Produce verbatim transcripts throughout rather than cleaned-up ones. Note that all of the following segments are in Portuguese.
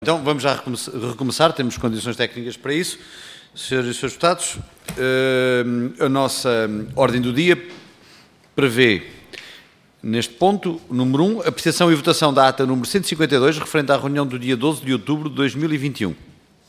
Então, vamos já recomeçar, temos condições técnicas para isso. Senhoras e senhores deputados, a nossa ordem do dia prevê, neste ponto, número um, apreciação e votação da ata número cento e cinquenta e dois, referente à reunião do dia doze de outubro de dois mil e vinte e um.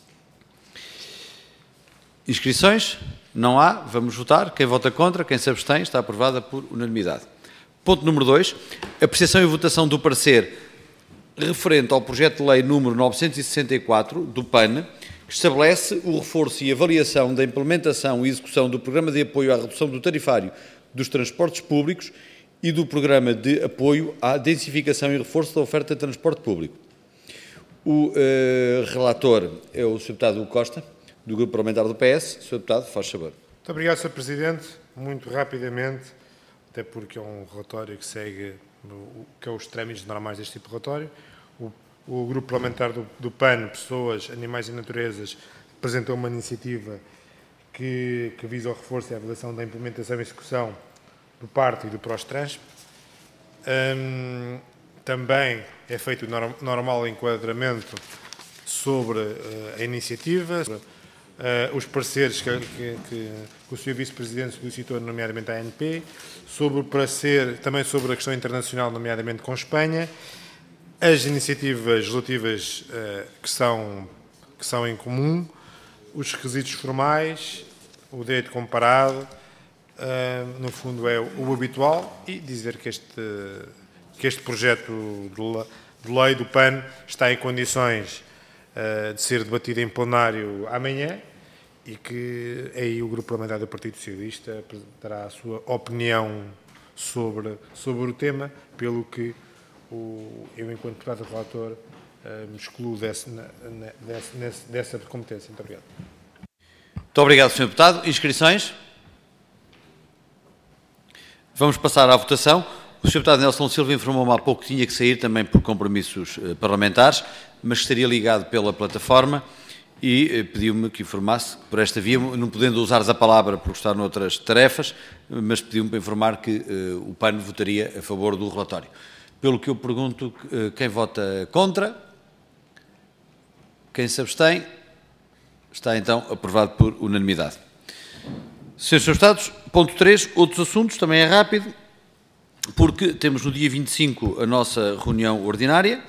Inscrições? Não há. Vamos votar. Quem vota contra, quem se abstém, está aprovada por unanimidade. Ponto número dois, apreciação e votação do parecer referente ao projeto de lei número novecentos e sessenta e quatro, do P A N, que estabelece o reforço e avaliação da implementação e execução do Programa de Apoio à Redução do Tarifário dos Transportes Públicos e do Programa de Apoio à Densificação e Reforço da Oferta de Transporte Público. O uh, relator é o senhor Deputado Costa, do Grupo Parlamentar do P S. senhor Deputado, faz favor. Muito obrigado, senhor Presidente. Muito rapidamente, até porque é um relatório que segue o que é os trâmites normais deste tipo de relatório. O, o Grupo Parlamentar do, do P A N, Pessoas, Animais e Naturezas, apresentou uma iniciativa que, que visa o reforço e a avaliação da implementação e execução do PARTE e do PROSTRANSP. Um, também é feito o norm, normal enquadramento sobre uh, a iniciativa, sobre, uh, os pareceres que, que, que o senhor Vice-Presidente solicitou, nomeadamente à A N P, sobre o parecer, também sobre a questão internacional, nomeadamente com Espanha, as iniciativas relativas uh, que, são, que são em comum, os requisitos formais, o direito comparado, uh, no fundo é o, o habitual, e dizer que este, que este projeto de, de lei do P A N está em condições uh, de ser debatido em plenário amanhã, e que aí o Grupo Parlamentar do Partido Socialista apresentará a sua opinião sobre, sobre o tema, pelo que o, eu, enquanto deputado relator, uh, me excluo desse, na, desse, nesse, dessa competência. Muito obrigado. Muito obrigado, senhor Deputado. Inscrições? Vamos passar à votação. O senhor Deputado Nelson Silva informou-me há pouco que tinha que sair também por compromissos uh, parlamentares, mas que estaria ligado pela plataforma, e pediu-me que informasse por esta via, não podendo usar a palavra por estar noutras tarefas, mas pediu-me para informar que uh, o P A N votaria a favor do relatório. Pelo que eu pergunto, uh, quem vota contra? Quem se abstém? Está então aprovado por unanimidade. Senhores Deputados, ponto três, outros assuntos, também é rápido, porque temos no dia vinte e cinco a nossa reunião ordinária,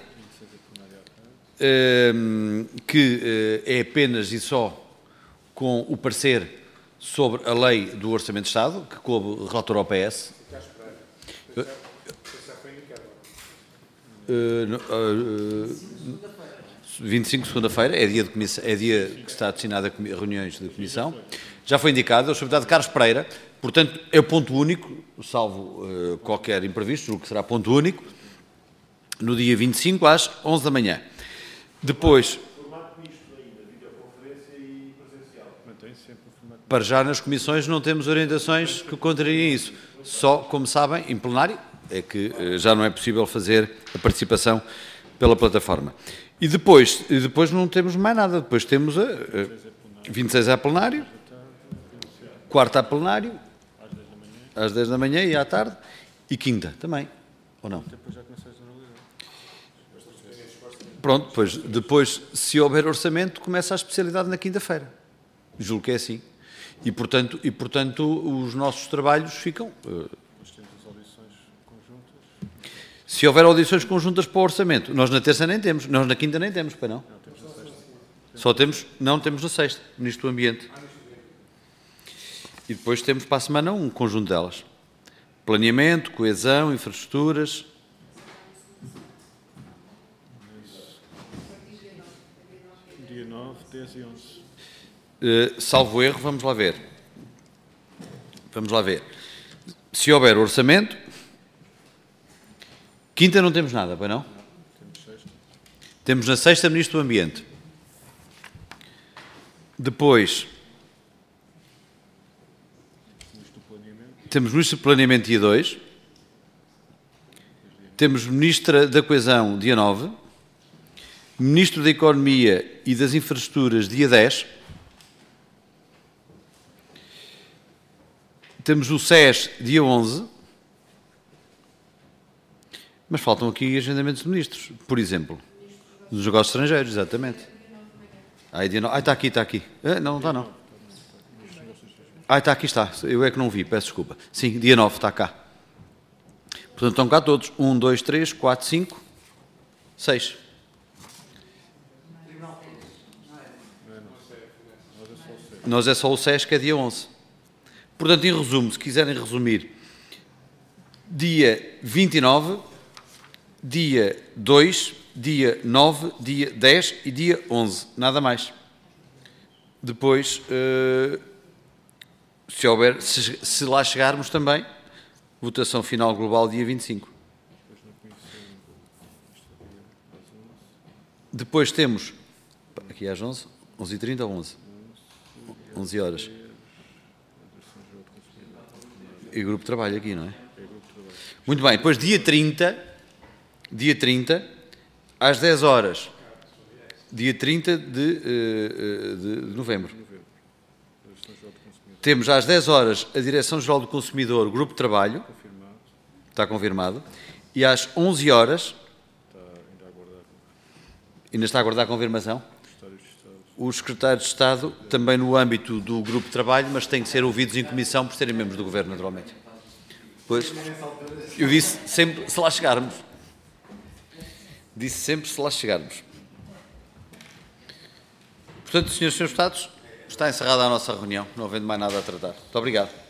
que é apenas e só com o parecer sobre a lei do Orçamento de Estado, que coube relator ao P S. vinte e cinco, segunda-feira, é dia, de comissão, é dia que está destinado a reuniões de comissão. Já foi indicado, o senhor Deputado Carlos Pereira, portanto, é o ponto único, salvo uh, qualquer imprevisto, julgo que será ponto único, no dia vinte e cinco, às onze da manhã. Depois, para já nas comissões não temos orientações que contrariem isso. Só, como sabem, em plenário, é que uh, já não é possível fazer a participação pela plataforma. E depois, e depois não temos mais nada. Depois temos a, a vinte e seis a plenário, quarta a plenário, às dez da manhã e à tarde, e quinta também, ou não? Pronto, pois depois, se houver orçamento, começa a especialidade na quinta-feira. Julgo que é assim. E, portanto, e, portanto os nossos trabalhos ficam... Uh, se houver audições conjuntas para o orçamento, nós na terça nem temos, nós na quinta nem temos, para não? Só temos, não temos na sexta, Ministro do Ambiente. E depois temos para a semana um conjunto delas. Planeamento, coesão, infraestruturas... Dia nove, dez e onze. Uh, salvo erro, vamos lá ver. Vamos lá ver. Se houver orçamento, quinta não temos nada, pois não? Não, temos sexta. Temos na sexta Ministro do Ambiente. Depois, Ministro do Planeamento. temos Ministro do Planeamento dia dois. Temos Ministra da Coesão dia nove. Ministro da Economia e das Infraestruturas, dia dez. Temos o S E S, dia onze. Mas faltam aqui agendamentos de ministros. Por exemplo, Dos negócios estrangeiros, exatamente. Ah, dia nove. Ah, está aqui, está aqui. Ah, não, não está não. Ah, está aqui, está. Eu é que não vi, peço desculpa. Sim, dia nove, está cá. Portanto, estão cá todos. um, dois, três, quatro, cinco, seis. Nós é só o S E S que é dia onze. Portanto, em resumo, se quiserem resumir, dia vinte e nove, dia dois, dia nove, dia dez e dia onze. Nada mais. Depois, uh, se, houver, se, se lá chegarmos também, votação final global dia vinte e cinco. Depois temos, aqui às onze, onze e trinta ou onze? onze horas. E o grupo de trabalho aqui, não é? Muito bem, depois dia trinta, dia trinta, às dez horas, dia trinta de, de, de novembro. Temos às dez horas a Direção-Geral do Consumidor, grupo de trabalho, está confirmado, e às onze horas, ainda está a aguardar a confirmação, os secretários de Estado, também no âmbito do grupo de trabalho, mas têm que ser ouvidos em comissão por serem membros do Governo, naturalmente. Pois, eu disse sempre, se lá chegarmos. Disse sempre, se lá chegarmos. Portanto, senhores e senhores deputados, está encerrada a nossa reunião, não havendo mais nada a tratar. Muito obrigado.